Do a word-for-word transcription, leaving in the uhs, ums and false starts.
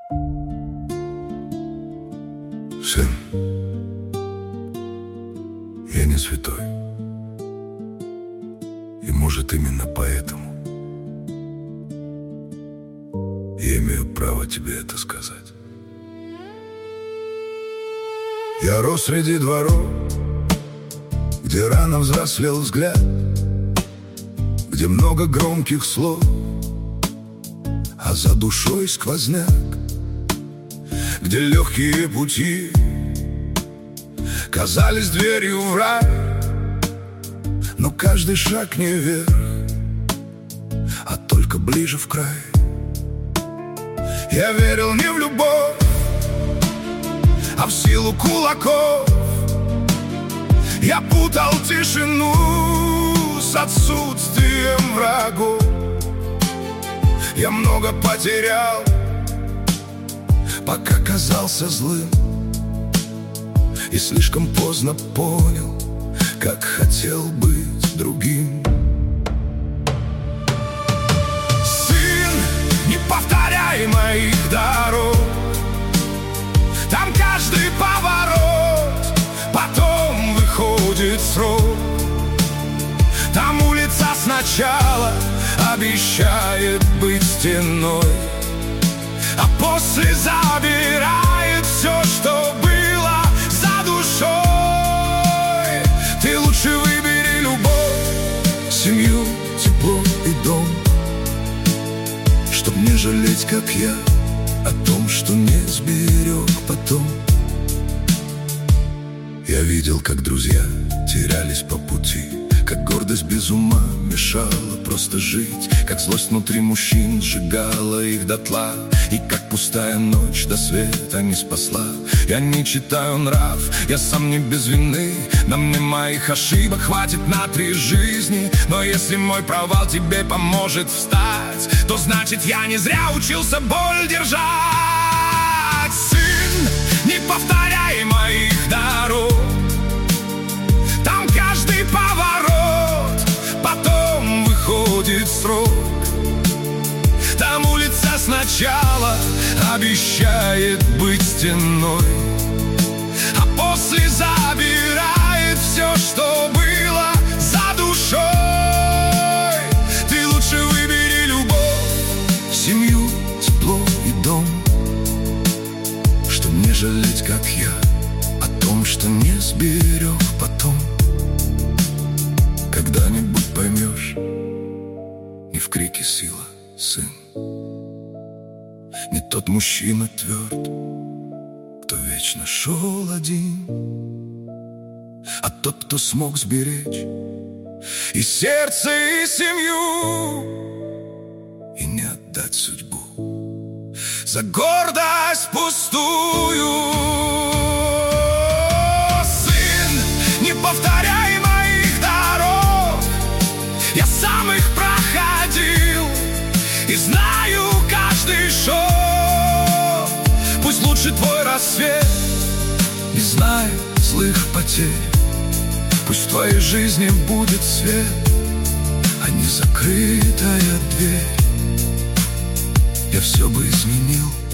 Сын, я не святой. И может именно поэтому я имею право тебе это сказать. Я рос среди дворов, где рано взрослел взгляд, где много громких слов, а за душой сквозняк, где легкие пути казались дверью в рай, но каждый шаг не вверх, а только ближе в край. Я верил не в любовь, а в силу кулаков. Я путал тишину с отсутствием врагов. Я много потерял, пока казался злым, и слишком поздно понял, как хотел быть другим. Сын, не повторяй моих дорог, там каждый поворот потом выходит срок. Там улица сначала обещает быть стеной, а после забирает все, что было за душой. Ты лучше выбери любовь, семью, тепло и дом, чтоб не жалеть, как я, о том, что не сберег потом. Я видел, как друзья терялись по пути, как гордость без ума мешала просто жить, как злость внутри мужчин сжигала их дотла, и как пустая ночь до света не спасла. Я не читаю нрав, я сам не без вины, на мне моих ошибок хватит на три жизни. Но если мой провал тебе поможет встать, то значит я не зря учился боль держать. Сын, не повторяй моих дорог, там каждый поворот потом выходит срок. Там улица сначала обещает быть стеной, а после забирает все, что было за душой. Ты лучше выбери любовь, семью, тепло и дом, чтоб не жалеть, как я, о том, что не сберег потом. Когда-нибудь поймешь, не в крике сила, сын. Не тот мужчина тверд, кто вечно шел один, а тот, кто смог сберечь и сердце, и семью, и не отдать судьбу за гордость пустую. Сын, не повторяй моих дорог, я сам их проходил и знаю каждый шаг. Пусть лучше твой рассвет не знает злых потерь, пусть в твоей жизни будет свет, а не закрытая дверь. Я все бы изменил,